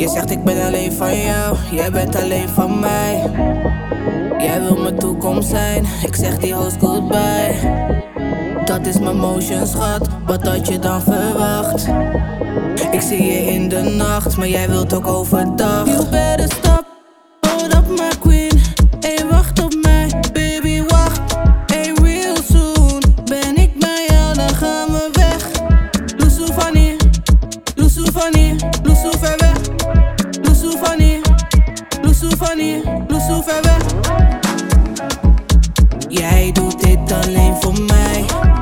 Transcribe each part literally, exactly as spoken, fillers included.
Je zegt ik ben alleen van jou, jij bent alleen van mij. Jij wil mijn toekomst zijn, ik zeg die hoes goodbye. Dat is mijn motion, schat, wat had je dan verwacht? Ik zie je in de nacht, maar jij wilt ook overdag. You better stop, hold up my queen. Hey, wacht op mij, baby, wacht. Hey, real soon ben ik bij jou, dan gaan we weg. Loesoe van hier, loesoe van hier, loesoe ver weg. Loesoe van hier, loesoe van hier, loesoe ver weg. Jij doet dit alleen voor mij.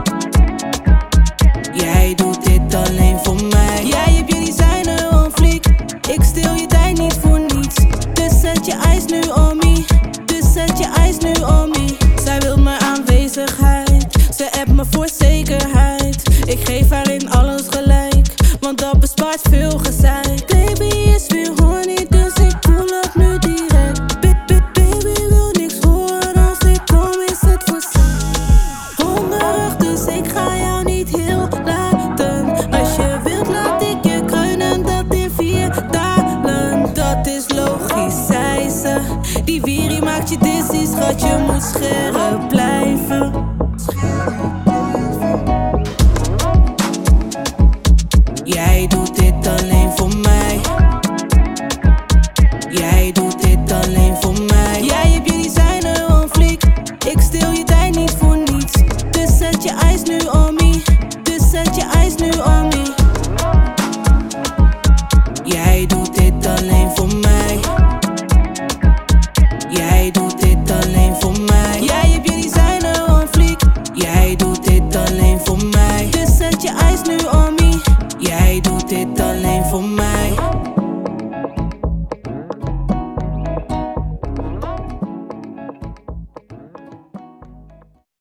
Jij doet dit alleen voor mij. Jij hebt je designer on fleek. Ik stil je tijd niet voor niets. Dus zet je eyes nu on me. Dus zet je eyes nu on me. Zij wil mijn aanwezigheid. Ze appt me voor zekerheid. Ik geef haar in alles gelijk, want dat bespaart veel gezeik. Baby is weer horny, dus ik pull up nu direct. Baby wil niks horen, als ik kom is het voor hongerig, dus ik ga jou niet heel laten. Als je wilt laat ik je kruinen, dat in vier dalen. Dat is logisch, zei ze. Die wierie maakt je dizzy, schat, je moet scherp blijven. Jij doet dit